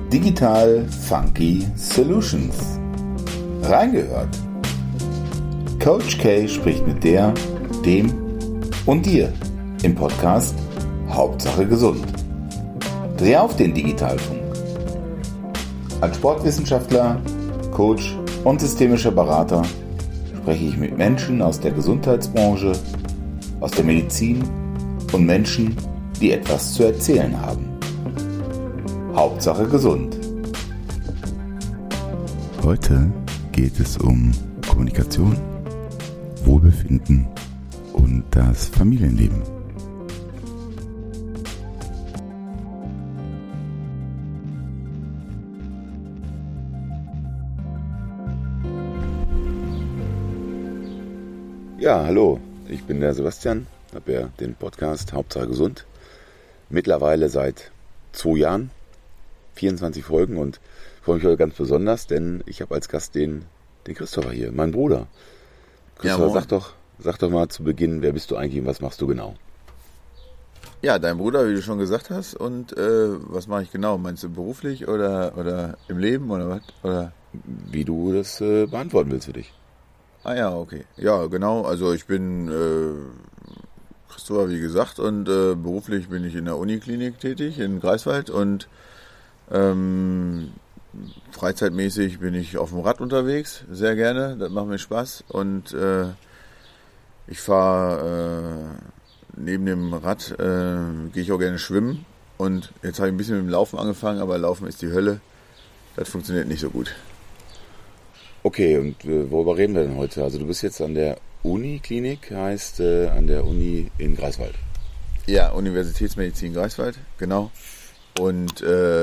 Digital Funky Solutions. Reingehört. Coach K spricht mit der, dem und dir im Podcast Hauptsache gesund. Dreh auf den Digitalfunk. Als Sportwissenschaftler, Coach und systemischer Berater spreche ich mit Menschen aus der Gesundheitsbranche, aus der Medizin und Menschen, die etwas zu erzählen haben. Hauptsache gesund. Heute geht es um Kommunikation, Wohlbefinden und das Familienleben. Ja, hallo, ich bin der Sebastian, habe ja den Podcast Hauptsache gesund. Mittlerweile seit 2 Jahren, 24 Folgen und freue mich heute ganz besonders, denn ich habe als Gast den Christopher hier, meinen Bruder. Christopher, sag doch mal zu Beginn, wer bist du eigentlich und was machst du genau? Ja, dein Bruder, wie du schon gesagt hast. Und was mache ich genau? Meinst du beruflich oder im Leben oder was? Oder? Wie du das beantworten willst für dich. Ah ja, okay. Ja, genau. Also ich bin Christopher, wie gesagt, und beruflich bin ich in der Uniklinik tätig in Greifswald und freizeitmäßig bin ich auf dem Rad unterwegs, sehr gerne. Das macht mir Spaß und ich fahre neben dem Rad, gehe ich auch gerne schwimmen und jetzt habe ich ein bisschen mit dem Laufen angefangen, aber Laufen ist die Hölle. Das funktioniert nicht so gut. Okay, und worüber reden wir denn heute? Also du bist jetzt an der Uniklinik, heißt an der Uni in Greifswald. Ja, Universitätsmedizin Greifswald, genau. Und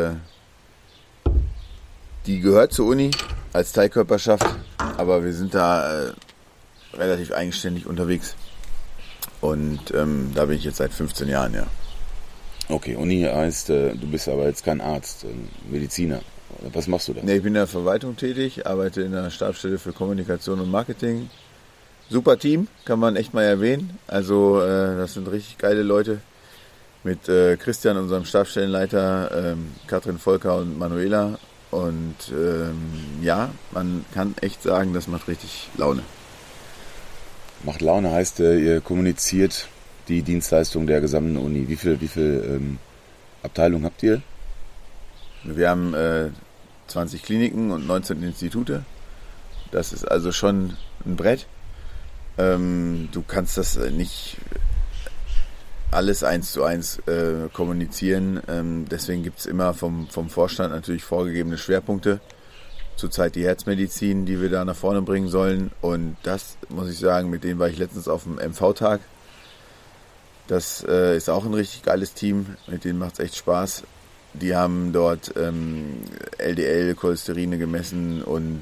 die gehört zur Uni als Teilkörperschaft, aber wir sind da relativ eigenständig unterwegs. Und da bin ich jetzt seit 15 Jahren, ja. Okay, Uni heißt, du bist aber jetzt kein Arzt, Mediziner. Was machst du da? Nee, ich bin in der Verwaltung tätig, arbeite in der Stabsstelle für Kommunikation und Marketing. Super Team, kann man echt mal erwähnen. Also das sind richtig geile Leute. Mit Christian, unserem Stabsstellenleiter, Katrin Volker und Manuela. Und ja, man kann echt sagen, das macht richtig Laune. Macht Laune heißt, ihr kommuniziert die Dienstleistung der gesamten Uni. Wie viel Abteilungen habt ihr? Wir haben 20 Kliniken und 19 Institute. Das ist also schon ein Brett. Du kannst das nicht alles 1:1 kommunizieren. Deswegen gibt es immer vom Vorstand natürlich vorgegebene Schwerpunkte. Zurzeit die Herzmedizin, die wir da nach vorne bringen sollen. Und das, muss ich sagen, mit denen war ich letztens auf dem MV-Tag. Das ist auch ein richtig geiles Team. Mit denen macht es echt Spaß. Die haben dort LDL, Cholesterine gemessen und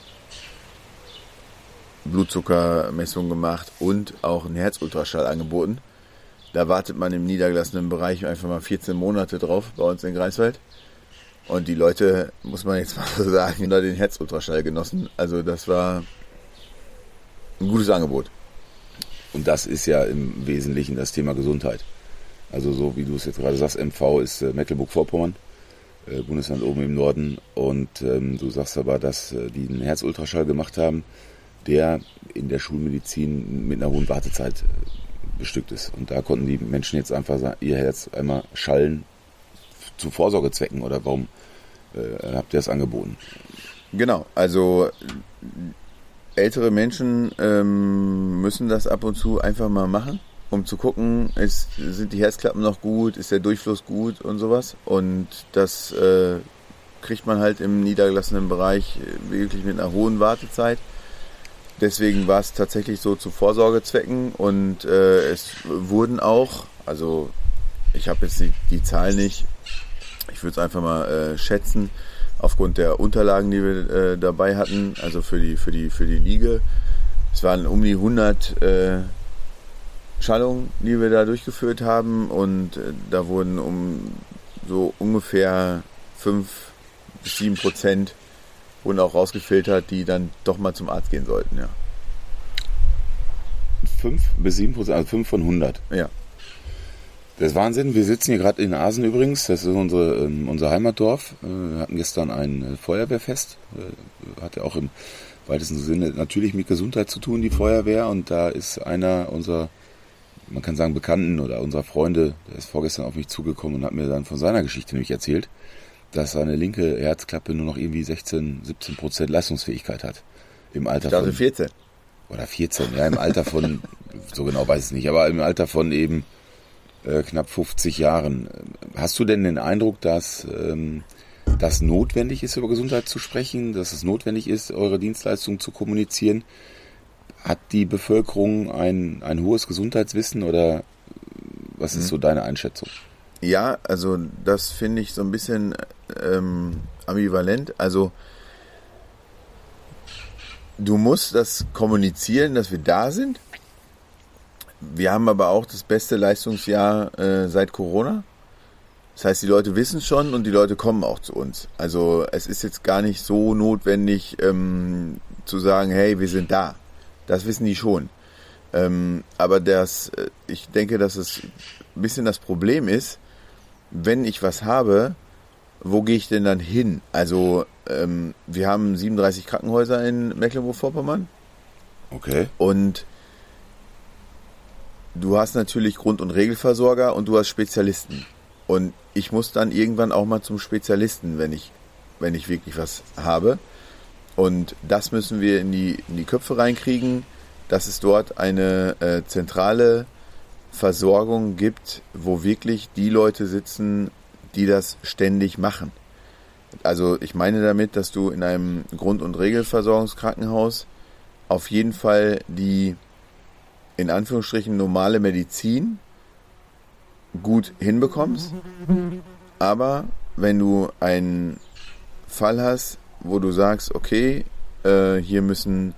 Blutzuckermessungen gemacht und auch einen Herzultraschall angeboten. Da wartet man im niedergelassenen Bereich einfach mal 14 Monate drauf bei uns in Greifswald. Und die Leute, muss man jetzt mal so sagen, da den Herzultraschall genossen. Also das war ein gutes Angebot. Und das ist ja im Wesentlichen das Thema Gesundheit. Also so wie du es jetzt gerade sagst, MV ist Mecklenburg-Vorpommern, Bundesland oben im Norden. Und du sagst aber, dass die einen Herzultraschall gemacht haben, der in der Schulmedizin mit einer hohen Wartezeit bestückt ist. Und da konnten die Menschen jetzt einfach ihr Herz einmal schallen zu Vorsorgezwecken. Oder warum habt ihr das angeboten? Genau, also ältere Menschen müssen das ab und zu einfach mal machen, um zu gucken, sind die Herzklappen noch gut, ist der Durchfluss gut und sowas. Und das kriegt man halt im niedergelassenen Bereich wirklich mit einer hohen Wartezeit. Deswegen war es tatsächlich so zu Vorsorgezwecken und es wurden auch, also ich habe jetzt die Zahl nicht, ich würde es einfach mal schätzen, aufgrund der Unterlagen, die wir dabei hatten, also für die Liege. Es waren um die 100 Schallungen, die wir da durchgeführt haben und da wurden um so ungefähr 5-7% wurden auch rausgefiltert, die dann doch mal zum Arzt gehen sollten, ja. 5-7%, also 5 von 100? Ja. Das ist Wahnsinn. Wir sitzen hier gerade in Asen übrigens. Das ist unser Heimatdorf. Wir hatten gestern ein Feuerwehrfest. Hat ja auch im weitesten Sinne natürlich mit Gesundheit zu tun, die Feuerwehr. Und da ist einer unserer, man kann sagen, Bekannten oder unserer Freunde, der ist vorgestern auf mich zugekommen und hat mir dann von seiner Geschichte nämlich erzählt, dass seine linke Herzklappe nur noch irgendwie 16-17% Leistungsfähigkeit hat. Im Alter von 14. Oder 14, ja, im Alter von, so genau weiß ich es nicht, aber im Alter von eben knapp 50 Jahren. Hast du denn den Eindruck, dass das notwendig ist, über Gesundheit zu sprechen, dass es notwendig ist, eure Dienstleistungen zu kommunizieren? Hat die Bevölkerung ein hohes Gesundheitswissen oder was ist so deine Einschätzung? Ja, also das finde ich so ein bisschen ambivalent. Also du musst das kommunizieren, dass wir da sind. Wir haben aber auch das beste Leistungsjahr seit Corona. Das heißt, die Leute wissen es schon und die Leute kommen auch zu uns. Also es ist jetzt gar nicht so notwendig zu sagen, hey, wir sind da. Das wissen die schon. Aber ich denke, dass es ein bisschen das Problem ist, wenn ich was habe, wo gehe ich denn dann hin? Also wir haben 37 Krankenhäuser in Mecklenburg-Vorpommern. Okay. Und du hast natürlich Grund- und Regelversorger und du hast Spezialisten. Und ich muss dann irgendwann auch mal zum Spezialisten, wenn ich wirklich was habe. Und das müssen wir in die Köpfe reinkriegen, dass es dort eine zentrale Versorgung gibt, wo wirklich die Leute sitzen, die das ständig machen. Also ich meine damit, dass du in einem Grund- und Regelversorgungskrankenhaus auf jeden Fall die in Anführungsstrichen normale Medizin gut hinbekommst. Aber wenn du einen Fall hast, wo du sagst, okay, hier muss ein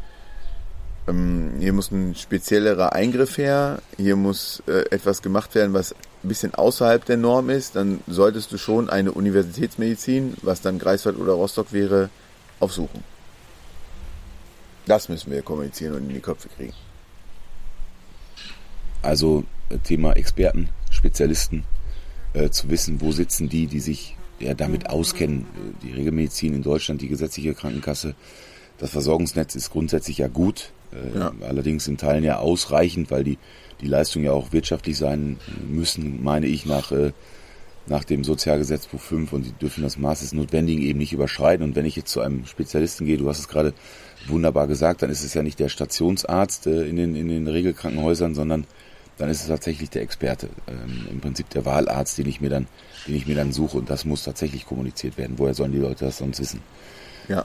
speziellerer Eingriff her, hier muss etwas gemacht werden, was ein bisschen außerhalb der Norm ist, dann solltest du schon eine Universitätsmedizin, was dann Greifswald oder Rostock wäre, aufsuchen. Das müssen wir kommunizieren und in die Köpfe kriegen. Also Thema Experten, Spezialisten, zu wissen, wo sitzen die sich damit auskennen. Die Regelmedizin in Deutschland, die gesetzliche Krankenkasse, das Versorgungsnetz ist grundsätzlich ja gut, allerdings in Teilen ja ausreichend, weil die Leistungen ja auch wirtschaftlich sein müssen, meine ich, nach dem Sozialgesetzbuch 5 und die dürfen das Maß des Notwendigen eben nicht überschreiten. Und wenn ich jetzt zu einem Spezialisten gehe, du hast es gerade wunderbar gesagt, dann ist es ja nicht der Stationsarzt in den Regelkrankenhäusern, sondern dann ist es tatsächlich der Experte, im Prinzip der Wahlarzt, den ich mir dann suche, und das muss tatsächlich kommuniziert werden. Woher sollen die Leute das sonst wissen? Ja.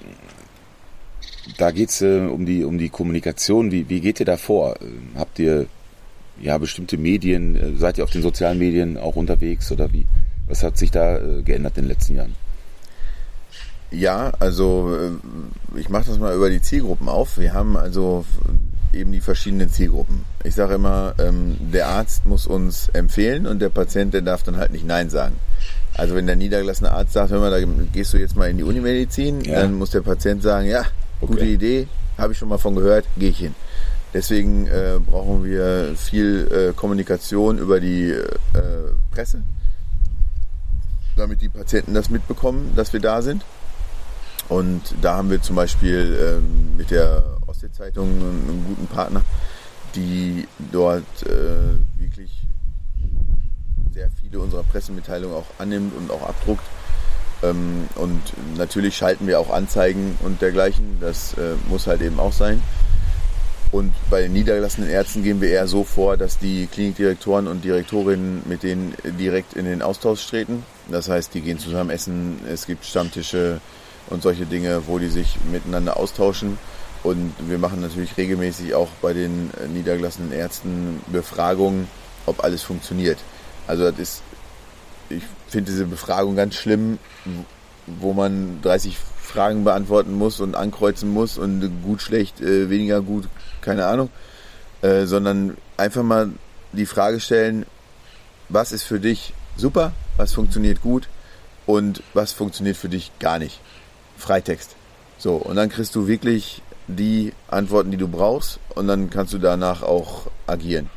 Da geht es um die Kommunikation. Wie geht ihr da vor? Habt ihr bestimmte Medien, seid ihr auf den sozialen Medien auch unterwegs oder wie? Was hat sich da geändert in den letzten Jahren? Ja, also ich mache das mal über die Zielgruppen auf. Wir haben also eben die verschiedenen Zielgruppen. Ich sage immer, der Arzt muss uns empfehlen und der Patient, der darf dann halt nicht Nein sagen. Also wenn der niedergelassene Arzt sagt, hör mal, da gehst du jetzt mal in die Unimedizin, dann muss der Patient sagen, ja, gute Idee, habe ich schon mal von gehört, gehe ich hin. Deswegen brauchen wir viel Kommunikation über die Presse, damit die Patienten das mitbekommen, dass wir da sind. Und da haben wir zum Beispiel mit der Ostsee-Zeitung einen guten Partner, die dort wirklich sehr viele unserer Pressemitteilungen auch annimmt und auch abdruckt. Und natürlich schalten wir auch Anzeigen und dergleichen, das muss halt eben auch sein. Und bei den niedergelassenen Ärzten gehen wir eher so vor, dass die Klinikdirektoren und Direktorinnen mit denen direkt in den Austausch treten. Das heißt, die gehen zusammen essen, es gibt Stammtische und solche Dinge, wo die sich miteinander austauschen. Und wir machen natürlich regelmäßig auch bei den niedergelassenen Ärzten Befragungen, ob alles funktioniert. Also ich finde diese Befragung ganz schlimm, wo man 30 Fragen beantworten muss und ankreuzen muss und gut, schlecht, weniger gut, keine Ahnung, sondern einfach mal die Frage stellen, was ist für dich super, was funktioniert gut und was funktioniert für dich gar nicht. Freitext. So, und dann kriegst du wirklich die Antworten, die du brauchst und dann kannst du danach auch agieren.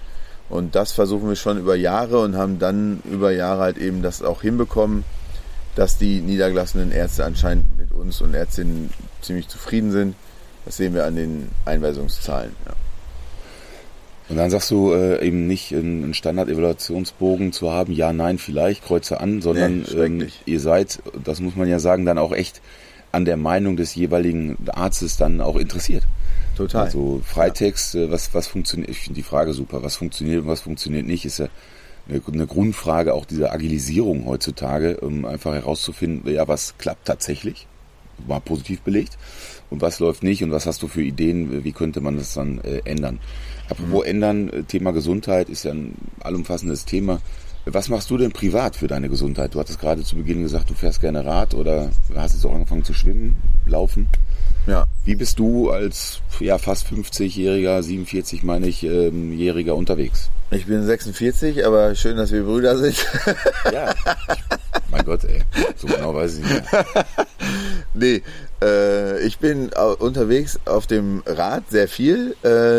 Und das versuchen wir schon über Jahre und haben dann über Jahre halt eben das auch hinbekommen, dass die niedergelassenen Ärzte anscheinend mit uns und Ärztinnen ziemlich zufrieden sind. Das sehen wir an den Einweisungszahlen. Ja. Und dann sagst du eben nicht einen Standard-Evaluationsbogen zu haben, ja, nein, vielleicht, Kreuze an, sondern ihr seid, das muss man ja sagen, dann auch echt an der Meinung des jeweiligen Arztes dann auch interessiert. Total. Also Freitext, was funktioniert, ich finde die Frage super, was funktioniert und was funktioniert nicht, ist ja eine Grundfrage auch dieser Agilisierung heutzutage, um einfach herauszufinden, ja, was klappt tatsächlich, war positiv belegt und was läuft nicht und was hast du für Ideen, wie könnte man das dann ändern. Apropos ändern, Thema Gesundheit ist ja ein allumfassendes Thema. Was machst du denn privat für deine Gesundheit? Du hattest gerade zu Beginn gesagt, du fährst gerne Rad oder hast jetzt auch angefangen zu schwimmen, laufen. Ja. Wie bist du als fast 50-Jähriger, 47 meine ich, Jähriger unterwegs? Ich bin 46, aber schön, dass wir Brüder sind. Ja, mein Gott, ey, so genau weiß ich nicht mehr. Nee, ich bin unterwegs auf dem Rad sehr viel.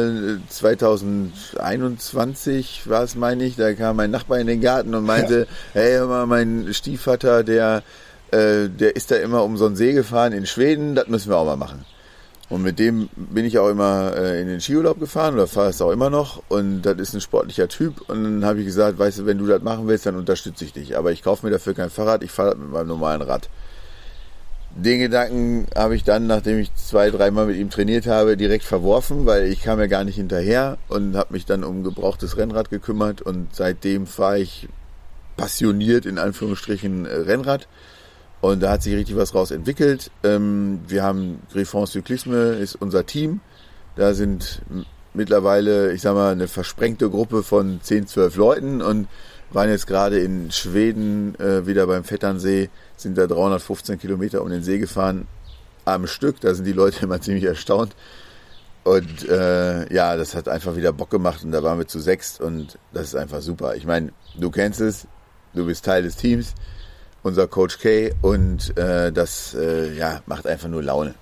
2021 war es, meine ich, da kam mein Nachbar in den Garten und meinte, hey, hör mal, mein Stiefvater, der ist da immer um so einen See gefahren in Schweden, das müssen wir auch mal machen. Und mit dem bin ich auch immer in den Skiurlaub gefahren oder fahre es auch immer noch. Und das ist ein sportlicher Typ. Und dann habe ich gesagt, weißt du, wenn du das machen willst, dann unterstütze ich dich. Aber ich kaufe mir dafür kein Fahrrad, ich fahre das mit meinem normalen Rad. Den Gedanken habe ich dann, nachdem ich 2-3 Mal mit ihm trainiert habe, direkt verworfen, weil ich kam ja gar nicht hinterher und habe mich dann um ein gebrauchtes Rennrad gekümmert. Und seitdem fahre ich passioniert, in Anführungsstrichen, Rennrad. Und da hat sich richtig was raus entwickelt. Wir haben Griffon Cyclisme, ist unser Team. Da sind mittlerweile, ich sag mal, eine versprengte Gruppe von 10, 12 Leuten und waren jetzt gerade in Schweden wieder beim Vetternsee, sind da 315 Kilometer um den See gefahren am Stück. Da sind die Leute immer ziemlich erstaunt. Und das hat einfach wieder Bock gemacht und da waren wir zu 6 und das ist einfach super. Ich meine, du kennst es, du bist Teil des Teams. Unser Coach K und das macht einfach nur Laune.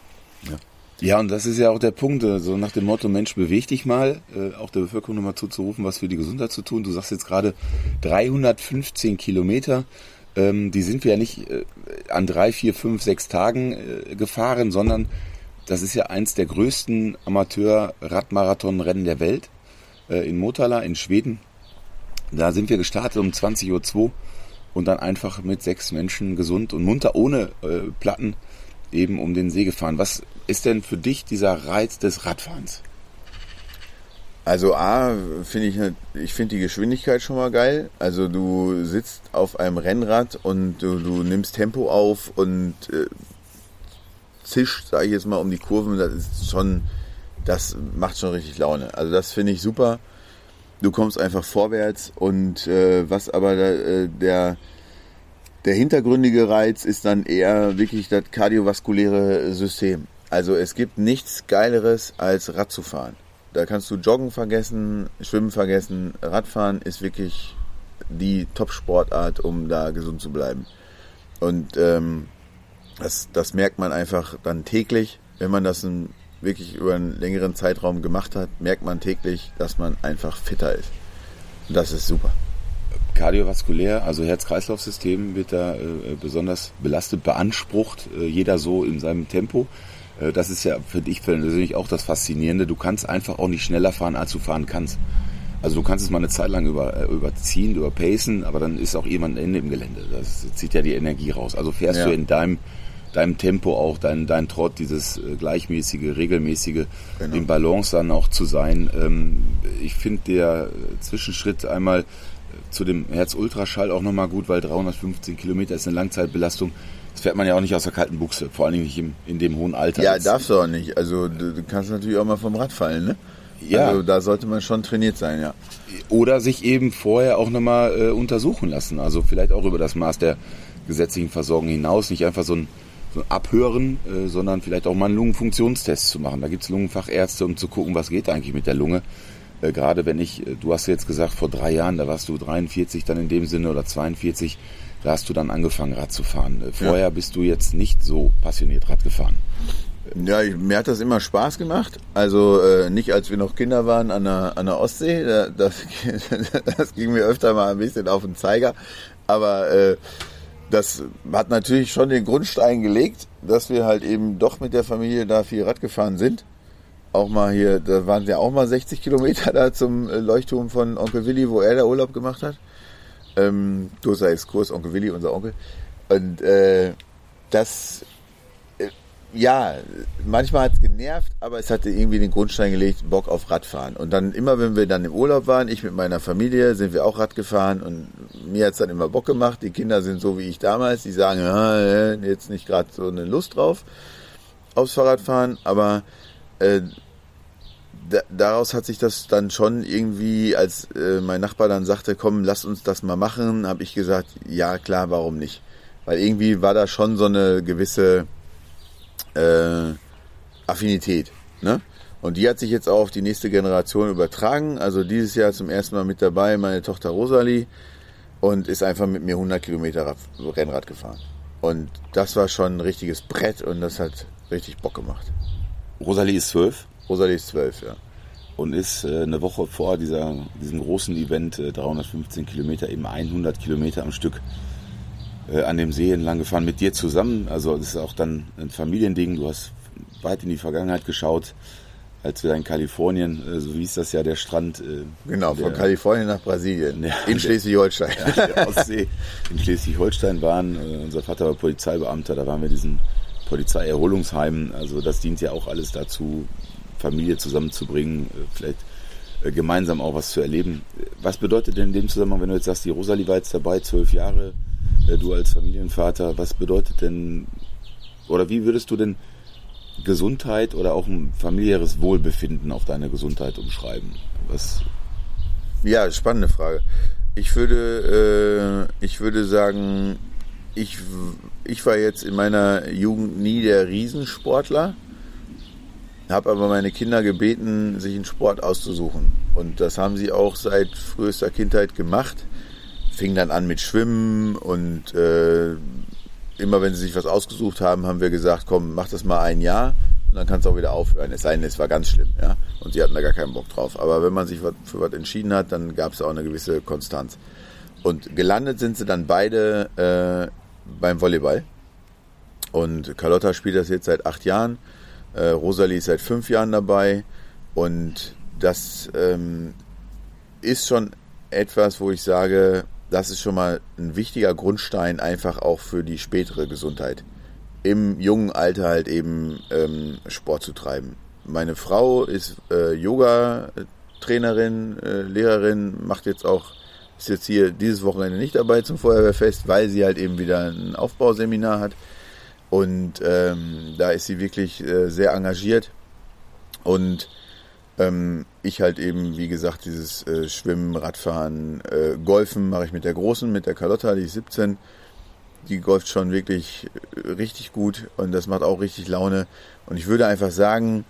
Ja, und das ist ja auch der Punkt, so nach dem Motto, Mensch, beweg dich mal, auch der Bevölkerung nochmal zuzurufen, was für die Gesundheit zu tun. Du sagst jetzt gerade 315 Kilometer, die sind wir ja nicht an 3, 4, 5, 6 Tagen gefahren, sondern das ist ja eins der größten Amateur-Radmarathonrennen der Welt in Motala in Schweden. Da sind wir gestartet um 20.02 Uhr. Und dann einfach mit 6 Menschen gesund und munter, ohne Platten, eben um den See gefahren. Was ist denn für dich dieser Reiz des Radfahrens? Also finde ich die Geschwindigkeit schon mal geil. Also du sitzt auf einem Rennrad und du nimmst Tempo auf und zischt, sage ich jetzt mal, um die Kurven. Das macht schon richtig Laune. Also das finde ich super. Du kommst einfach vorwärts und was aber der hintergründige Reiz ist dann eher wirklich das kardiovaskuläre System. Also es gibt nichts Geileres als Rad zu fahren. Da kannst du Joggen vergessen, Schwimmen vergessen. Radfahren ist wirklich die Top-Sportart, um da gesund zu bleiben. Und das merkt man einfach dann täglich, wenn man das wirklich über einen längeren Zeitraum gemacht hat, merkt man täglich, dass man einfach fitter ist. Und das ist super. Kardiovaskulär, also Herz-Kreislauf-System wird da besonders belastet, beansprucht, jeder so in seinem Tempo. Das ist ja für dich persönlich auch das Faszinierende. Du kannst einfach auch nicht schneller fahren, als du fahren kannst. Also du kannst es mal eine Zeit lang überziehen, überpacen, aber dann ist auch jemand ein Ende im Gelände. Das zieht ja die Energie raus. Also fährst du in deinem Tempo auch, dein Trott, dieses gleichmäßige, regelmäßige, genau. Im Balance dann auch zu sein. Ich finde der Zwischenschritt einmal zu dem Herz-Ultraschall auch nochmal gut, weil 315 Kilometer ist eine Langzeitbelastung. Das fährt man ja auch nicht aus der kalten Buchse, vor allen Dingen nicht in dem hohen Alter. Ja, darfst du auch nicht. Also du kannst natürlich auch mal vom Rad fallen, ne? Ja. Also da sollte man schon trainiert sein, ja. Oder sich eben vorher auch nochmal untersuchen lassen. Also vielleicht auch über das Maß der gesetzlichen Versorgung hinaus. Nicht einfach so ein Abhören, sondern vielleicht auch mal einen Lungenfunktionstest zu machen. Da gibt es Lungenfachärzte, um zu gucken, was geht eigentlich mit der Lunge. Gerade wenn du hast jetzt gesagt, vor 3 Jahren, da warst du 43 dann in dem Sinne oder 42, da hast du dann angefangen Rad zu fahren. Vorher bist du jetzt nicht so passioniert Rad gefahren. Ja, mir hat das immer Spaß gemacht. Also nicht als wir noch Kinder waren an der Ostsee. Das ging mir öfter mal ein bisschen auf den Zeiger. Aber das hat natürlich schon den Grundstein gelegt, dass wir halt eben doch mit der Familie da viel Rad gefahren sind. Auch mal hier, da waren ja auch mal 60 Kilometer da zum Leuchtturm von Onkel Willi, wo er da Urlaub gemacht hat. Großer Exkurs, Onkel Willi, unser Onkel. Und ja, manchmal hat es genervt, aber es hatte irgendwie den Grundstein gelegt, Bock auf Radfahren. Und dann immer, wenn wir dann im Urlaub waren, ich mit meiner Familie, sind wir auch Rad gefahren und mir hat es dann immer Bock gemacht. Die Kinder sind so wie ich damals, die sagen, jetzt nicht gerade so eine Lust drauf aufs Fahrradfahren, aber daraus hat sich das dann schon irgendwie, als mein Nachbar dann sagte, komm, lass uns das mal machen, habe ich gesagt, ja klar, warum nicht? Weil irgendwie war da schon so eine gewisse Affinität, ne? Und die hat sich jetzt auch auf die nächste Generation übertragen. Also dieses Jahr zum ersten Mal mit dabei meine Tochter Rosalie und ist einfach mit mir 100 Kilometer Rennrad gefahren. Und das war schon ein richtiges Brett und das hat richtig Bock gemacht. Rosalie ist 12? Rosalie ist 12, ja. Und ist eine Woche vor diesem großen Event 315 Kilometer, eben 100 Kilometer am Stück an dem See entlang gefahren mit dir zusammen. Also das ist auch dann ein Familiending. Du hast weit in die Vergangenheit geschaut, als wir da in Kalifornien, so hieß das ja, der Strand. Genau, von Kalifornien nach Brasilien, in Schleswig-Holstein. Ja, der Ostsee in Schleswig-Holstein waren. Unser Vater war Polizeibeamter, da waren wir in diesem Polizeierholungsheim. Also das dient ja auch alles dazu, Familie zusammenzubringen, vielleicht gemeinsam auch was zu erleben. Was bedeutet denn in dem Zusammenhang, wenn du jetzt sagst, die Rosalie war jetzt dabei, 12 Jahre, du als Familienvater, was bedeutet denn, oder wie würdest du denn Gesundheit oder auch ein familiäres Wohlbefinden auf deine Gesundheit umschreiben? Ja, spannende Frage. Ich würde sagen, ich war jetzt in meiner Jugend nie der Riesensportler, habe aber meine Kinder gebeten, sich einen Sport auszusuchen. Und das haben sie auch seit frühester Kindheit gemacht. Fing dann an mit Schwimmen und immer wenn sie sich was ausgesucht haben, haben wir gesagt, komm, mach das mal ein Jahr und dann kannst du auch wieder aufhören. Es sei denn, es war ganz schlimm, ja. Und sie hatten da gar keinen Bock drauf. Aber wenn man sich für was entschieden hat, dann gab es auch eine gewisse Konstanz. Und gelandet sind sie dann beide beim Volleyball. Und Carlotta spielt das jetzt seit 8 Jahren. Rosalie ist seit 5 Jahren dabei. Und das ist schon etwas, wo ich sage, das ist schon mal ein wichtiger Grundstein einfach auch für die spätere Gesundheit. Im jungen Alter halt eben Sport zu treiben. Meine Frau ist Yoga-Trainerin, Lehrerin, ist jetzt hier dieses Wochenende nicht dabei zum Feuerwehrfest, weil sie halt eben wieder ein Aufbauseminar hat. Und da ist sie wirklich sehr engagiert. Und ich halt eben, wie gesagt, dieses Schwimmen, Radfahren, Golfen mache ich mit der Großen, mit der Carlotta, die ist 17. Die golft schon wirklich richtig gut und das macht auch richtig Laune. Und ich würde einfach sagen,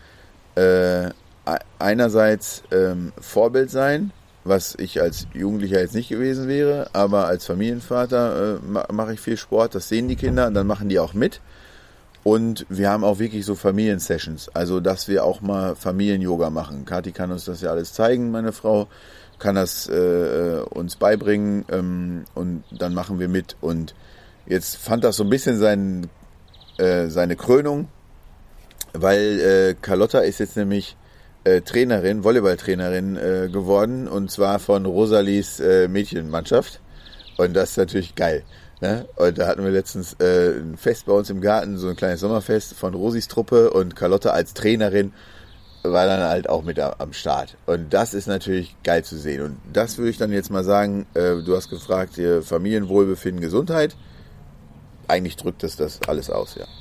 einerseits Vorbild sein, was ich als Jugendlicher jetzt nicht gewesen wäre, aber als Familienvater mache ich viel Sport, das sehen die Kinder und dann machen die auch mit. Und wir haben auch wirklich so Familiensessions, also dass wir auch mal Familien-Yoga machen. Kathi kann uns das ja alles zeigen, meine Frau, kann das uns beibringen und dann machen wir mit. Und jetzt fand das so ein bisschen seine Krönung, weil Carlotta ist jetzt nämlich Trainerin, Volleyballtrainerin geworden und zwar von Rosalies Mädchenmannschaft und das ist natürlich geil. Ne? Und da hatten wir letztens ein Fest bei uns im Garten, so ein kleines Sommerfest von Rosis Truppe und Carlotta als Trainerin war dann halt auch mit am Start. Und das ist natürlich geil zu sehen. Und das würde ich dann jetzt mal sagen, du hast gefragt, Familienwohlbefinden, Gesundheit. Eigentlich drückt das alles aus, ja.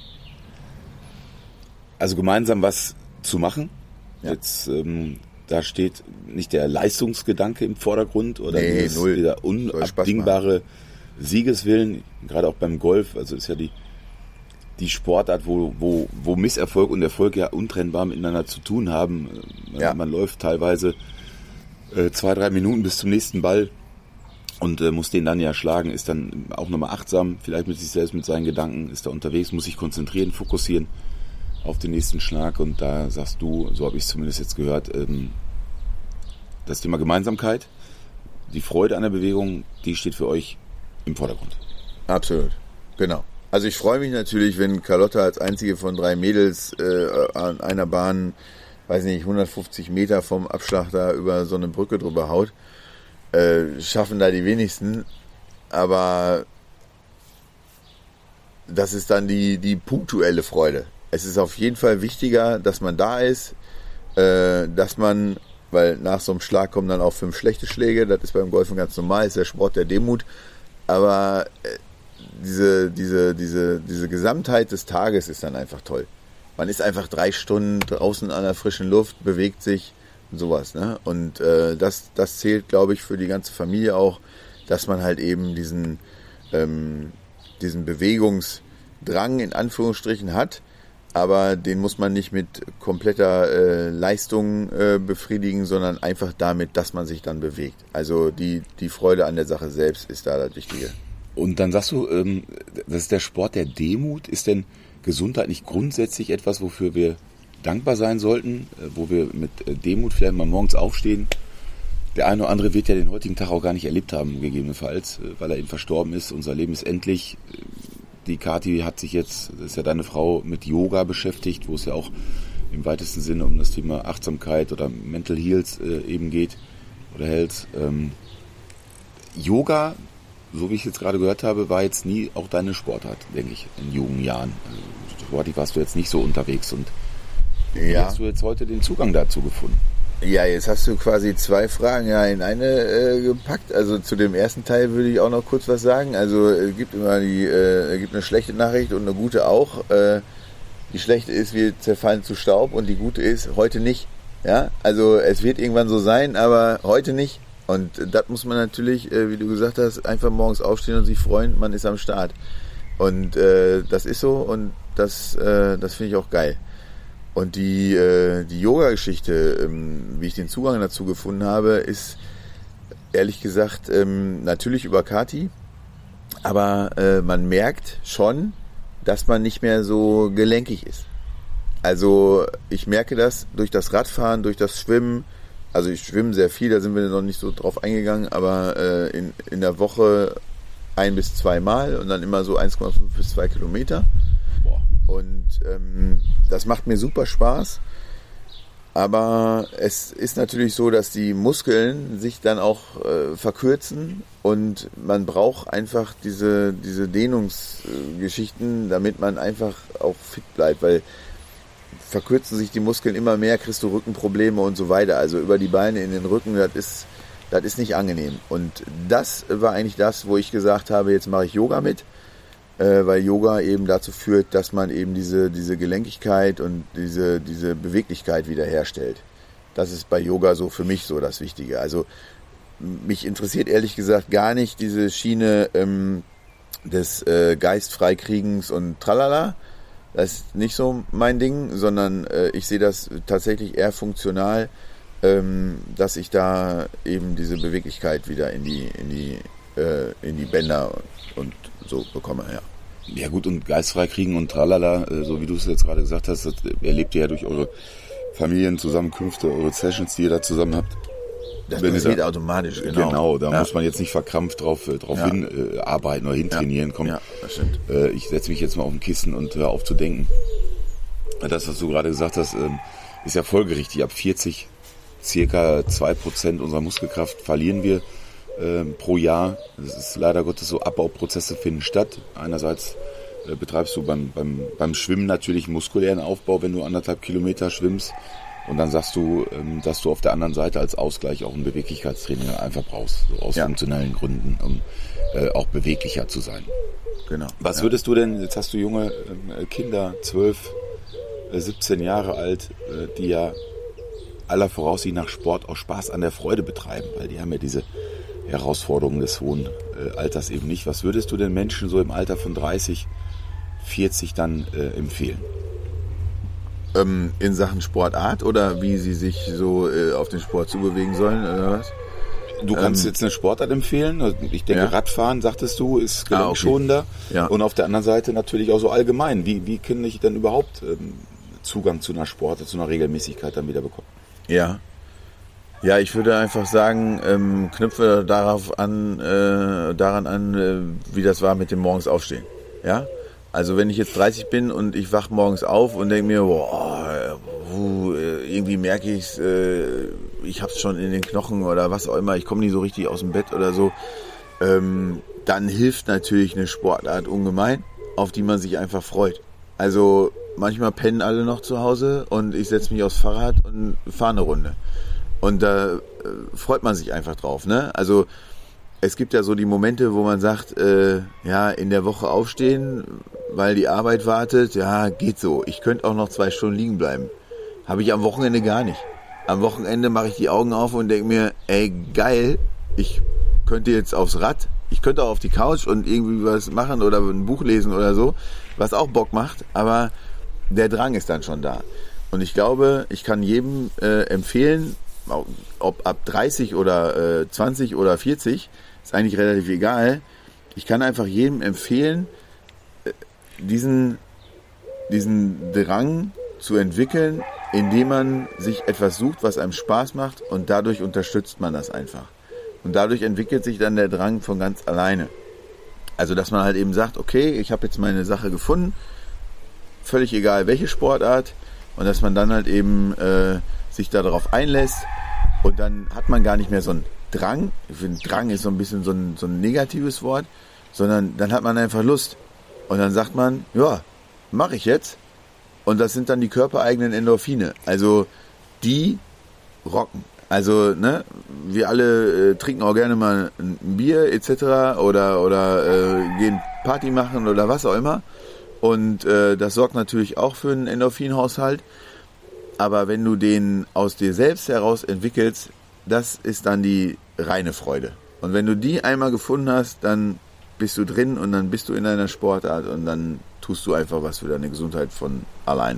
Also gemeinsam was zu machen. Ja. Jetzt, da steht nicht der Leistungsgedanke im Vordergrund oder null. dieser unabdingbare Siegeswillen, gerade auch beim Golf, also ist ja die Sportart, wo Misserfolg und Erfolg ja untrennbar miteinander zu tun haben. Ja. Man läuft teilweise 2-3 Minuten bis zum nächsten Ball und muss den dann ja schlagen, ist dann auch nochmal achtsam, vielleicht mit sich selbst, mit seinen Gedanken, ist da unterwegs, muss sich konzentrieren, fokussieren. auf den nächsten Schlag. Und da sagst du, so habe ich es zumindest jetzt gehört, das Thema Gemeinsamkeit, die Freude an der Bewegung, die steht für euch im Vordergrund. Absolut, genau. Also ich freue mich natürlich, wenn Carlotta als einzige von 3 Mädels an einer Bahn, weiß nicht, 150 Meter vom Abschlag da über so eine Brücke drüber haut. Schaffen da die wenigsten, aber das ist dann die punktuelle Freude. Es ist auf jeden Fall wichtiger, dass man da ist, dass man, weil nach so einem Schlag kommen dann auch 5 schlechte Schläge, das ist beim Golfen ganz normal, ist der Sport der Demut, aber diese Gesamtheit des Tages ist dann einfach toll. Man ist einfach 3 Stunden draußen an der frischen Luft, bewegt sich und sowas, ne? Und das zählt, glaube ich, für die ganze Familie auch, dass man halt eben diesen Bewegungsdrang in Anführungsstrichen hat, aber den muss man nicht mit kompletter Leistung befriedigen, sondern einfach damit, dass man sich dann bewegt. Also die Freude an der Sache selbst ist da das Wichtige. Und dann sagst du, das ist der Sport der Demut. Ist denn Gesundheit nicht grundsätzlich etwas, wofür wir dankbar sein sollten, wo wir mit Demut vielleicht mal morgens aufstehen? Der eine oder andere wird ja den heutigen Tag auch gar nicht erlebt haben, gegebenenfalls, weil er eben verstorben ist. Unser Leben ist endlich. Die Kathi hat sich jetzt, das ist ja deine Frau, mit Yoga beschäftigt, wo es ja auch im weitesten Sinne um das Thema Achtsamkeit oder Mental Health eben geht oder Health. Yoga, so wie ich jetzt gerade gehört habe, war jetzt nie auch deine Sportart, denke ich, in jungen Jahren. Sportlich warst du jetzt nicht so unterwegs. Und wie hast du jetzt heute den Zugang dazu gefunden? Ja, jetzt hast du quasi 2 Fragen in eine gepackt. Also zu dem ersten Teil würde ich auch noch kurz was sagen. Also es gibt immer gibt eine schlechte Nachricht und eine gute auch. Die schlechte ist, wir zerfallen zu Staub, und die gute ist, heute nicht. Ja, also es wird irgendwann so sein, aber heute nicht. Und das muss man natürlich, wie du gesagt hast, einfach morgens aufstehen und sich freuen, man ist am Start. Und das ist so, und das finde ich auch geil. Und die Yoga-Geschichte, wie ich den Zugang dazu gefunden habe, ist ehrlich gesagt natürlich über Kathi, aber man merkt schon, dass man nicht mehr so gelenkig ist. Also ich merke das durch das Radfahren, durch das Schwimmen. Also ich schwimme sehr viel, da sind wir noch nicht so drauf eingegangen, aber in der Woche 1 bis 2 Mal und dann immer so 1,5 bis 2 Kilometer. Und das macht mir super Spaß, aber es ist natürlich so, dass die Muskeln sich dann auch verkürzen, und man braucht einfach diese Dehnungsgeschichten, damit man einfach auch fit bleibt, weil verkürzen sich die Muskeln immer mehr, kriegst du Rückenprobleme und so weiter, also über die Beine in den Rücken, das ist nicht angenehm. Und das war eigentlich das, wo ich gesagt habe, jetzt mache ich Yoga mit, weil Yoga eben dazu führt, dass man eben diese Gelenkigkeit und diese Beweglichkeit wiederherstellt. Das ist bei Yoga so für mich so das Wichtige. Also mich interessiert ehrlich gesagt gar nicht diese Schiene des Geistfreikriegens und Tralala. Das ist nicht so mein Ding, sondern ich sehe das tatsächlich eher funktional, dass ich da eben diese Beweglichkeit wieder in die Bänder und so bekomme, ja. Ja gut, und geistfrei kriegen und tralala, so wie du es jetzt gerade gesagt hast, das erlebt ihr ja durch eure Familienzusammenkünfte, eure Sessions, die ihr da zusammen habt. Das passiert automatisch, genau. Genau, da muss man jetzt nicht verkrampft drauf hinarbeiten oder hintrainieren. Komm, ja, das stimmt. Ich setze mich jetzt mal auf ein Kissen und höre auf zu denken. Das, was du gerade gesagt hast, ist ja folgerichtig. Ab 40 circa 2% unserer Muskelkraft verlieren wir pro Jahr. Das ist leider Gottes so, Abbauprozesse finden statt. Einerseits betreibst du beim Schwimmen natürlich muskulären Aufbau, wenn du 1,5 Kilometer schwimmst. Und dann sagst du, dass du auf der anderen Seite als Ausgleich auch ein Beweglichkeitstraining einfach brauchst, so aus funktionellen Gründen, um auch beweglicher zu sein. Genau. Was würdest du denn, jetzt hast du junge Kinder, 12, 17 Jahre alt, die ja aller Voraussicht nach Sport auch Spaß an der Freude betreiben, weil die haben ja diese Herausforderungen des hohen Alters eben nicht. Was würdest du den Menschen so im Alter von 30, 40 dann empfehlen? In Sachen Sportart oder wie sie sich so auf den Sport zubewegen sollen oder was? Du kannst jetzt eine Sportart empfehlen. Ich denke, Radfahren, sagtest du, ist gelenkschonender. Ja. Und auf der anderen Seite natürlich auch so allgemein. Wie kann ich denn überhaupt Zugang zu einer Sportart, zu einer Regelmäßigkeit dann wieder bekommt. Ja. Ja, ich würde einfach sagen, knüpfe daran an, wie das war mit dem morgens aufstehen. Ja? Also wenn ich jetzt 30 bin und ich wach morgens auf und denke mir, irgendwie merke ich's, ich hab's schon in den Knochen oder was auch immer, ich komme nicht so richtig aus dem Bett oder so, dann hilft natürlich eine Sportart ungemein, auf die man sich einfach freut. Also manchmal pennen alle noch zu Hause und ich setze mich aufs Fahrrad und fahre eine Runde. Und da freut man sich einfach drauf, ne? Also es gibt ja so die Momente, wo man sagt, in der Woche aufstehen, weil die Arbeit wartet, ja, geht so. Ich könnte auch noch 2 Stunden liegen bleiben. Habe ich am Wochenende gar nicht. Am Wochenende mache ich die Augen auf und denke mir, ey, geil, ich könnte jetzt aufs Rad, ich könnte auch auf die Couch und irgendwie was machen oder ein Buch lesen oder so, was auch Bock macht, aber der Drang ist dann schon da. Und ich glaube, ich kann jedem empfehlen, ob ab 30 oder 20 oder 40, ist eigentlich relativ egal. Ich kann einfach jedem empfehlen, diesen Drang zu entwickeln, indem man sich etwas sucht, was einem Spaß macht und dadurch unterstützt man das einfach. Und dadurch entwickelt sich dann der Drang von ganz alleine. Also, dass man halt eben sagt, okay, ich habe jetzt meine Sache gefunden, völlig egal welche Sportart, und dass man dann halt eben sich darauf einlässt und dann hat man gar nicht mehr so einen Drang. Ich finde, Drang ist so ein bisschen so ein negatives Wort, sondern dann hat man einfach Lust. Und dann sagt man, ja, mache ich jetzt. Und das sind dann die körpereigenen Endorphine. Also die rocken. Also, ne, wir alle trinken auch gerne mal ein Bier etc. oder gehen Party machen oder was auch immer. Und das sorgt natürlich auch für einen Endorphinhaushalt. Aber wenn du den aus dir selbst heraus entwickelst, das ist dann die reine Freude. Und wenn du die einmal gefunden hast, dann bist du drin und dann bist du in deiner Sportart und dann tust du einfach was für deine Gesundheit von alleine.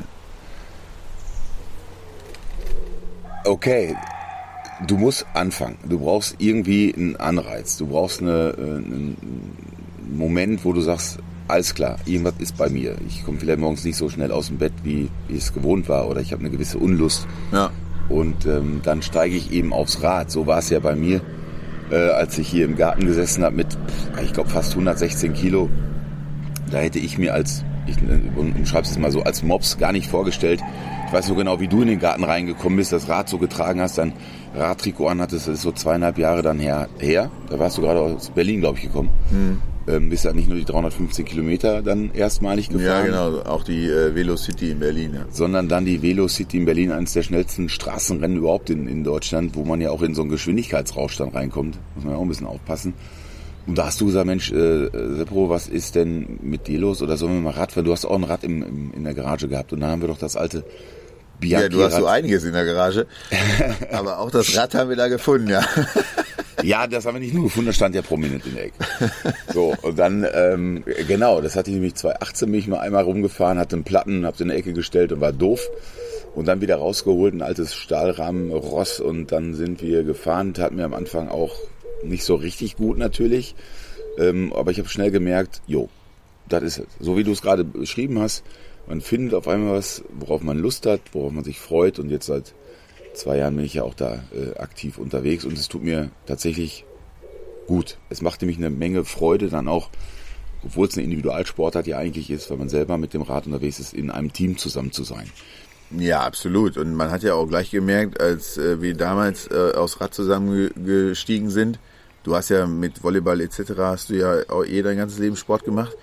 Okay, du musst anfangen. Du brauchst irgendwie einen Anreiz. Du brauchst einen Moment, wo du sagst, alles klar, irgendwas ist bei mir. Ich komme vielleicht morgens nicht so schnell aus dem Bett, wie ich es gewohnt war, oder ich habe eine gewisse Unlust. Ja. Und dann steige ich eben aufs Rad. So war es ja bei mir, als ich hier im Garten gesessen habe mit, ich glaube, fast 116 Kilo. Da hätte ich mir umschreib's es mal so, als Mops gar nicht vorgestellt. Ich weiß so genau, wie du in den Garten reingekommen bist, das Rad so getragen hast, dein Radtrikot anhattest, das ist so 2,5 Jahre dann her. Da warst du gerade aus Berlin, glaube ich, gekommen. Bist ja nicht nur die 315 Kilometer dann erstmalig gefahren. Ja, genau, auch die Velocity in Berlin. Ja. Sondern dann die Velocity in Berlin, eines der schnellsten Straßenrennen überhaupt in Deutschland, wo man ja auch in so einen Geschwindigkeitsrausch dann reinkommt. Muss man ja auch ein bisschen aufpassen. Und da hast du gesagt, Mensch, Seppo, was ist denn mit dir los? Oder sollen wir mal Rad fahren? Du hast auch ein Rad in der Garage gehabt. Und dann haben wir doch das alte Bianchi-Rad. Ja, du hast so einiges in der Garage. Aber auch das Rad haben wir da gefunden, ja. Ja, das haben wir nicht nur gefunden, das stand ja prominent in der Ecke. So, und dann, genau, das hatte ich nämlich 2018, bin ich mal einmal rumgefahren, hatte einen Platten, hab's in der Ecke gestellt und war doof. Und dann wieder rausgeholt, ein altes Stahlrahmen-Ross, und dann sind wir gefahren. Tat mir am Anfang auch nicht so richtig gut natürlich, aber ich habe schnell gemerkt, das ist es. So wie du es gerade beschrieben hast, man findet auf einmal was, worauf man Lust hat, worauf man sich freut, und jetzt seit 2 Jahren bin ich ja auch da aktiv unterwegs und es tut mir tatsächlich gut. Es macht nämlich eine Menge Freude dann auch, obwohl es eine Individualsportart ja eigentlich ist, weil man selber mit dem Rad unterwegs ist, in einem Team zusammen zu sein. Ja, absolut. Und man hat ja auch gleich gemerkt, als wir damals aufs Rad zusammengestiegen sind, du hast ja mit Volleyball etc. hast du ja auch dein ganzes Leben Sport gemacht.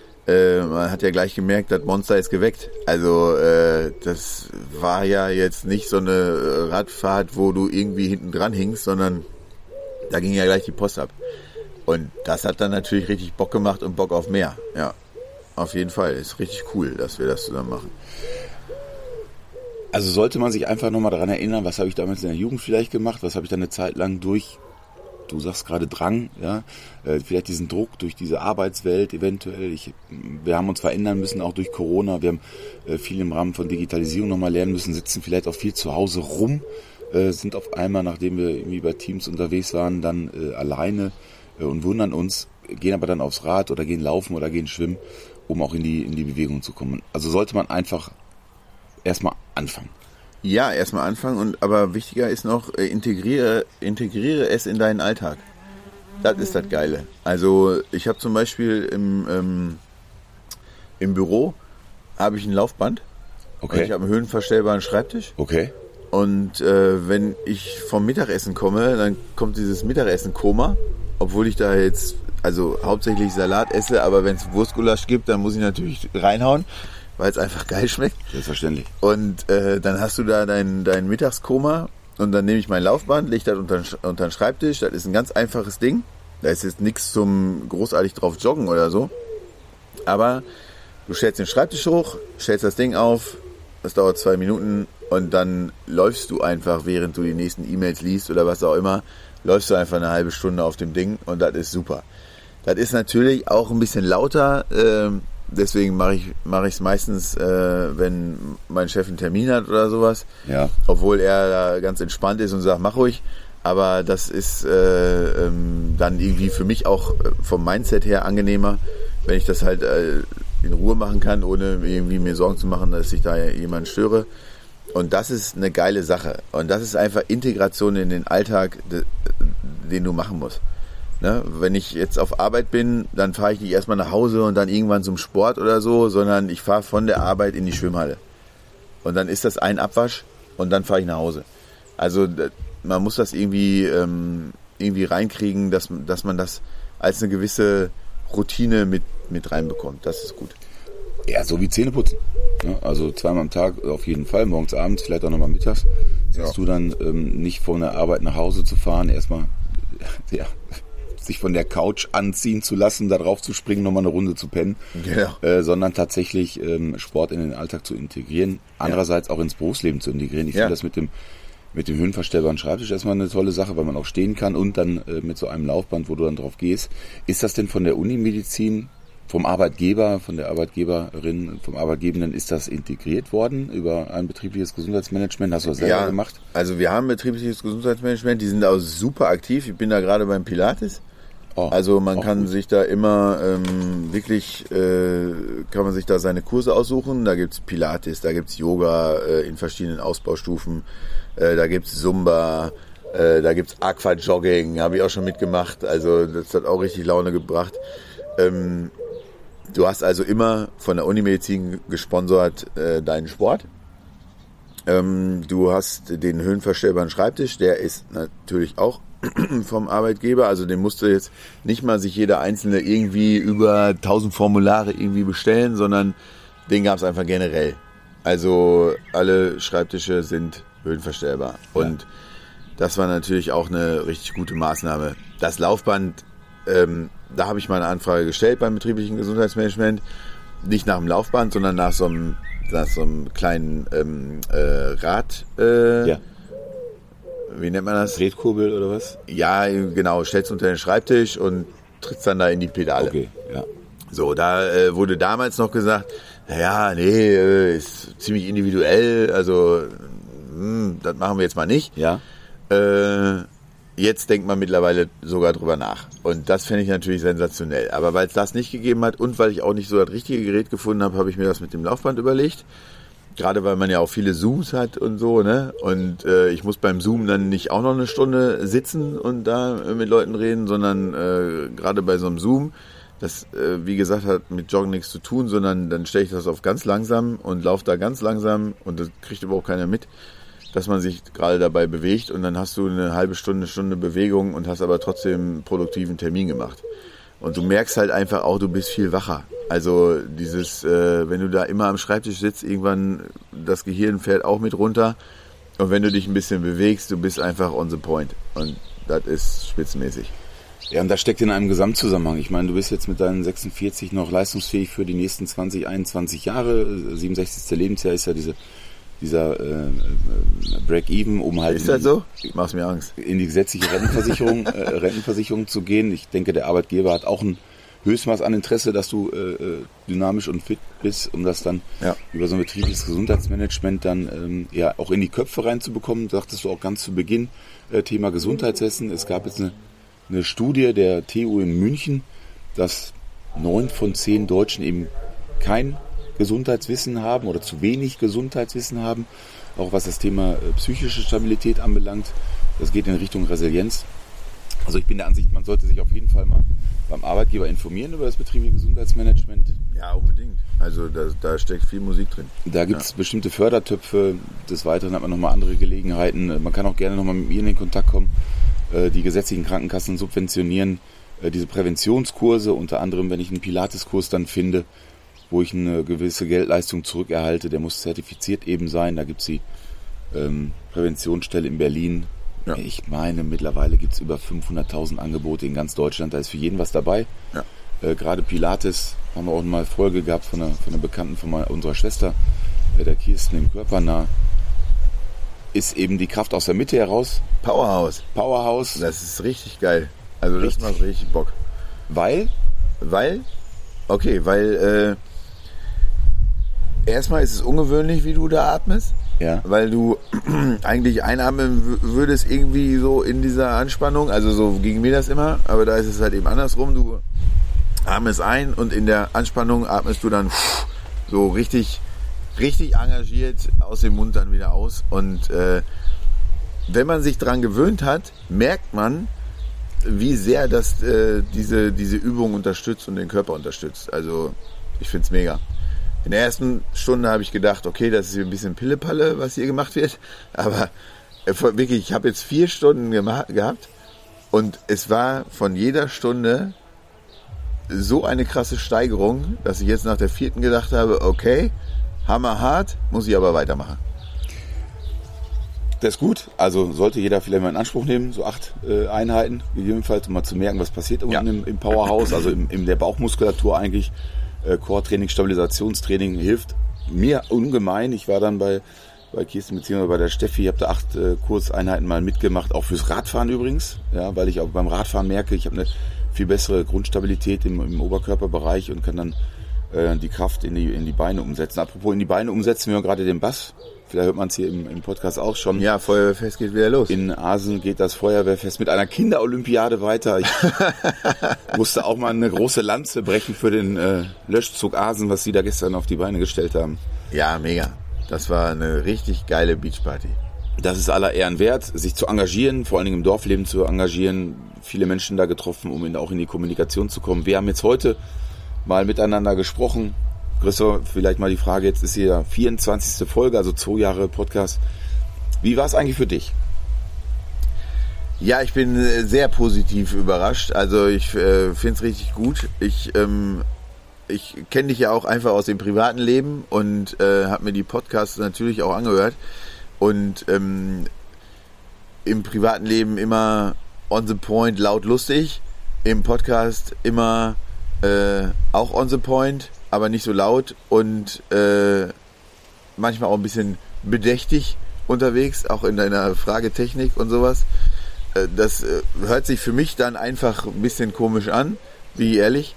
Man hat ja gleich gemerkt, das Monster ist geweckt. Also das war ja jetzt nicht so eine Radfahrt, wo du irgendwie hinten dran hingst, sondern da ging ja gleich die Post ab. Und das hat dann natürlich richtig Bock gemacht und Bock auf mehr. Ja, auf jeden Fall. Ist richtig cool, dass wir das zusammen machen. Also sollte man sich einfach nochmal daran erinnern, was habe ich damals in der Jugend vielleicht gemacht, was habe ich dann eine Zeit lang durch, du sagst gerade Drang, ja, vielleicht diesen Druck durch diese Arbeitswelt eventuell. Wir haben uns verändern müssen, auch durch Corona. Wir haben viel im Rahmen von Digitalisierung nochmal lernen müssen, sitzen vielleicht auch viel zu Hause rum, sind auf einmal, nachdem wir irgendwie bei Teams unterwegs waren, dann alleine und wundern uns, gehen aber dann aufs Rad oder gehen laufen oder gehen schwimmen, um auch in die Bewegung zu kommen. Also sollte man einfach erstmal anfangen. Ja, erstmal anfangen, aber wichtiger ist noch, integriere es in deinen Alltag. Das ist das Geile. Also ich habe zum Beispiel im Büro habe ich ein Laufband. Okay. Und ich habe einen höhenverstellbaren Schreibtisch. Okay. Und wenn ich vom Mittagessen komme, dann kommt dieses Mittagessen-Koma, obwohl ich da jetzt also hauptsächlich Salat esse, aber wenn es Wurstgulasch gibt, dann muss ich natürlich reinhauen, weil es einfach geil schmeckt. Selbstverständlich. Und dann hast du da dein Mittagskoma und dann nehme ich mein Laufband, lege das unter den Schreibtisch. Das ist ein ganz einfaches Ding. Da ist jetzt nichts zum großartig drauf joggen oder so. Aber du stellst den Schreibtisch hoch, stellst das Ding auf, das dauert 2 Minuten und dann läufst du einfach, während du die nächsten E-Mails liest oder was auch immer, läufst du einfach eine halbe Stunde auf dem Ding und das ist super. Das ist natürlich auch ein bisschen lauter, deswegen mache ich es meistens, wenn mein Chef einen Termin hat oder sowas. Ja. Obwohl er da ganz entspannt ist und sagt, mach ruhig. Aber das ist dann irgendwie für mich auch vom Mindset her angenehmer, wenn ich das halt in Ruhe machen kann, ohne irgendwie mir Sorgen zu machen, dass ich da jemanden störe. Und das ist eine geile Sache. Und das ist einfach Integration in den Alltag, den du machen musst. Ne? Wenn ich jetzt auf Arbeit bin, dann fahre ich nicht erstmal nach Hause und dann irgendwann zum Sport oder so, sondern ich fahre von der Arbeit in die Schwimmhalle. Und dann ist das ein Abwasch und dann fahre ich nach Hause. Also man muss das irgendwie reinkriegen, dass man das als eine gewisse Routine mit reinbekommt. Das ist gut. Ja, so wie Zähneputzen. Ja, also 2-mal am Tag auf jeden Fall, morgens, abends, vielleicht auch nochmal mittags. Siehst du dann nicht von der Arbeit nach Hause zu fahren, erstmal sich von der Couch anziehen zu lassen, da drauf zu springen, nochmal eine Runde zu pennen, Genau. sondern tatsächlich Sport in den Alltag zu integrieren, andererseits auch ins Berufsleben zu integrieren. Ich finde das mit dem höhenverstellbaren Schreibtisch erstmal eine tolle Sache, weil man auch stehen kann und dann mit so einem Laufband, wo du dann drauf gehst. Ist das denn von der Unimedizin, vom Arbeitgeber, von der Arbeitgeberin, vom Arbeitgebenden, ist das integriert worden über ein betriebliches Gesundheitsmanagement? Hast du das selber gemacht? Also wir haben betriebliches Gesundheitsmanagement, die sind auch super aktiv. Ich bin da gerade beim Pilates. Also man kann sich da immer kann man sich da seine Kurse aussuchen. Da gibt's Pilates, da gibt's Yoga in verschiedenen Ausbaustufen, da gibt's Zumba, da gibt's Aquajogging, habe ich auch schon mitgemacht. Also das hat auch richtig Laune gebracht. Du hast also immer von der Unimedizin gesponsert deinen Sport. Du hast den höhenverstellbaren Schreibtisch, der ist natürlich auch vom Arbeitgeber, also den musste jetzt nicht mal sich jeder Einzelne irgendwie über 1000 Formulare irgendwie bestellen, sondern den gab es einfach generell. Also alle Schreibtische sind höhenverstellbar und das war natürlich auch eine richtig gute Maßnahme. Das Laufband, da habe ich mal eine Anfrage gestellt beim betrieblichen Gesundheitsmanagement, nicht nach dem Laufband, sondern nach so einem kleinen Rad. Wie nennt man das? Tretkurbel oder was? Ja, genau. Stellst unter den Schreibtisch und trittst dann da in die Pedale. Okay, ja. So, da wurde damals noch gesagt, ist ziemlich individuell, also das machen wir jetzt mal nicht. Ja. Jetzt denkt man mittlerweile sogar drüber nach. Und das fände ich natürlich sensationell. Aber weil es das nicht gegeben hat und weil ich auch nicht so das richtige Gerät gefunden habe, habe ich mir das mit dem Laufband überlegt. Gerade weil man ja auch viele Zooms hat und so, ne? Und ich muss beim Zoom dann nicht auch noch eine Stunde sitzen und da mit Leuten reden, sondern gerade bei so einem Zoom, das, wie gesagt, hat mit Joggen nichts zu tun, sondern dann stelle ich das auf ganz langsam und laufe da ganz langsam und das kriegt überhaupt keiner mit, dass man sich gerade dabei bewegt und dann hast du eine halbe Stunde, Stunde Bewegung und hast aber trotzdem einen produktiven Termin gemacht. Und du merkst halt einfach auch, du bist viel wacher. Also dieses, wenn du da immer am Schreibtisch sitzt, irgendwann das Gehirn fährt auch mit runter. Und wenn du dich ein bisschen bewegst, du bist einfach on the point. Und das ist spitzenmäßig. Ja, und das steckt in einem Gesamtzusammenhang. Ich meine, du bist jetzt mit deinen 46 noch leistungsfähig für die nächsten 20, 21 Jahre. 67. Lebensjahr ist ja dieser Break-Even, um halt ist das so? Ich mach's mir Angst. In die gesetzliche Rentenversicherung zu gehen. Ich denke, der Arbeitgeber hat auch ein Höchstmaß an Interesse, dass du dynamisch und fit bist, um das dann über so ein betriebliches Gesundheitsmanagement dann auch in die Köpfe reinzubekommen. Sagtest du auch ganz zu Beginn, Thema Gesundheitsessen. Es gab jetzt eine Studie der TU in München, dass 9 von 10 Deutschen eben kein Gesundheitswissen haben oder zu wenig Gesundheitswissen haben, auch was das Thema psychische Stabilität anbelangt. Das geht in Richtung Resilienz. Also ich bin der Ansicht, man sollte sich auf jeden Fall mal beim Arbeitgeber informieren über das betriebliche Gesundheitsmanagement. Ja, unbedingt. Also da steckt viel Musik drin. Da gibt es bestimmte Fördertöpfe. Des Weiteren hat man nochmal andere Gelegenheiten. Man kann auch gerne nochmal mit mir in den Kontakt kommen. Die gesetzlichen Krankenkassen subventionieren diese Präventionskurse, unter anderem, wenn ich einen Pilates-Kurs dann finde, wo ich eine gewisse Geldleistung zurückerhalte, der muss zertifiziert eben sein. Da gibt es die Präventionsstelle in Berlin. Ja. Ich meine, mittlerweile gibt es über 500.000 Angebote in ganz Deutschland. Da ist für jeden was dabei. Ja. Gerade Pilates haben wir auch mal Folge gehabt von einer Bekannten von unserer Schwester, der Kirsten im Körpernah. Ist eben die Kraft aus der Mitte heraus. Powerhouse. Das ist richtig geil. Also das macht richtig Bock. Weil erstmal ist es ungewöhnlich, wie du da atmest. Ja. Weil du eigentlich einatmen würdest irgendwie so in dieser Anspannung. Also so ging mir das immer. Aber da ist es halt eben andersrum. Du atmest ein und in der Anspannung atmest du dann so richtig engagiert aus dem Mund dann wieder aus. Und wenn man sich dran gewöhnt hat, merkt man, wie sehr das diese Übung unterstützt und den Körper unterstützt. Also ich finde es mega. In der ersten Stunde habe ich gedacht, okay, das ist ein bisschen Pillepalle, was hier gemacht wird. Aber wirklich, ich habe jetzt 4 Stunden gehabt und es war von jeder Stunde so eine krasse Steigerung, dass ich jetzt nach der 4. gedacht habe, okay, hammerhart, muss ich aber weitermachen. Das ist gut. Also sollte jeder vielleicht mal in Anspruch nehmen, so 8 Einheiten, gegebenenfalls, um mal zu merken, was passiert unten im Powerhouse, also in der Bauchmuskulatur eigentlich. Core-Training, Stabilisationstraining hilft mir ungemein. Ich war dann bei Kirsten bzw. bei der Steffi, habe da 8 Kurseinheiten mal mitgemacht, auch fürs Radfahren übrigens, ja, weil ich auch beim Radfahren merke, ich habe eine viel bessere Grundstabilität im Oberkörperbereich und kann dann die Kraft in die Beine umsetzen. Apropos in die Beine umsetzen, wir hören gerade den Bass. Vielleicht hört man es hier im Podcast auch schon. Ja, Feuerwehrfest geht wieder los. In Asen geht das Feuerwehrfest mit einer Kinderolympiade weiter. Ich musste auch mal eine große Lanze brechen für den Löschzug Asen, was sie da gestern auf die Beine gestellt haben. Ja, mega. Das war eine richtig geile Beachparty. Das ist aller Ehren wert, sich zu engagieren, vor allen Dingen im Dorfleben zu engagieren. Viele Menschen da getroffen, um auch in die Kommunikation zu kommen. Wir haben jetzt heute mal miteinander gesprochen. Christoph, vielleicht mal die Frage, jetzt ist hier 24. Folge, also 2 Jahre Podcast. Wie war es eigentlich für dich? Ja, ich bin sehr positiv überrascht. Also ich finde es richtig gut. Ich kenne dich ja auch einfach aus dem privaten Leben und habe mir die Podcasts natürlich auch angehört. Und im privaten Leben immer on the point, laut lustig. Im Podcast immer auch on the point, aber nicht so laut und manchmal auch ein bisschen bedächtig unterwegs, auch in deiner Fragetechnik und sowas. Das hört sich für mich dann einfach ein bisschen komisch an, wie ehrlich.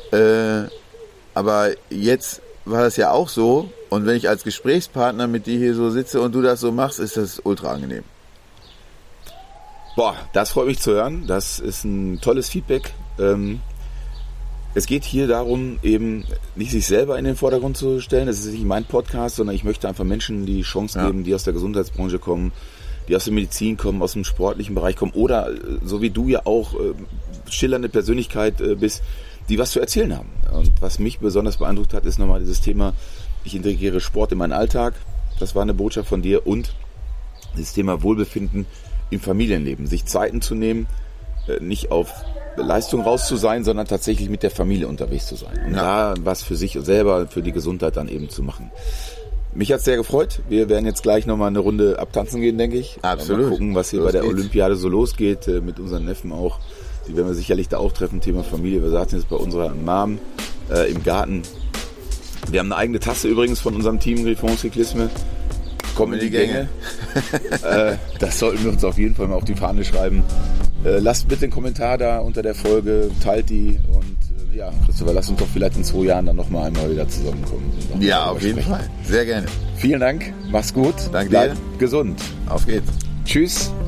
Aber jetzt war das ja auch so und wenn ich als Gesprächspartner mit dir hier so sitze und du das so machst, ist das ultra angenehm. Boah, das freut mich zu hören. Das ist ein tolles Feedback. Es geht hier darum, eben nicht sich selber in den Vordergrund zu stellen. Das ist nicht mein Podcast, sondern ich möchte einfach Menschen die Chance geben, die aus der Gesundheitsbranche kommen, die aus der Medizin kommen, aus dem sportlichen Bereich kommen oder so wie du ja auch schillernde Persönlichkeit bist, die was zu erzählen haben. Und was mich besonders beeindruckt hat, ist nochmal dieses Thema, ich integriere Sport in meinen Alltag. Das war eine Botschaft von dir und das Thema Wohlbefinden im Familienleben. Sich Zeiten zu nehmen, nicht auf Leistung raus zu sein, sondern tatsächlich mit der Familie unterwegs zu sein. Und da was für sich selber, für die Gesundheit dann eben zu machen. Mich hat's sehr gefreut. Wir werden jetzt gleich nochmal eine Runde abtanzen gehen, denke ich. Absolut. Mal gucken, was hier bei der Olympiade so losgeht, mit unseren Neffen auch. Die werden wir sicherlich da auch treffen, Thema Familie. Wir saßen jetzt bei unserer Mom im Garten. Wir haben eine eigene Tasse übrigens von unserem Team Griffon Cyclisme. Kommen in die Gänge. Das sollten wir uns auf jeden Fall mal auf die Fahne schreiben. Lasst bitte einen Kommentar da unter der Folge, teilt die und ja, Christopher, lass uns doch vielleicht in 2 Jahren dann nochmal einmal wieder zusammenkommen. Ja, auf jeden Fall. Sehr gerne. Vielen Dank, mach's gut. Danke dir. Bleib gesund. Auf geht's. Tschüss.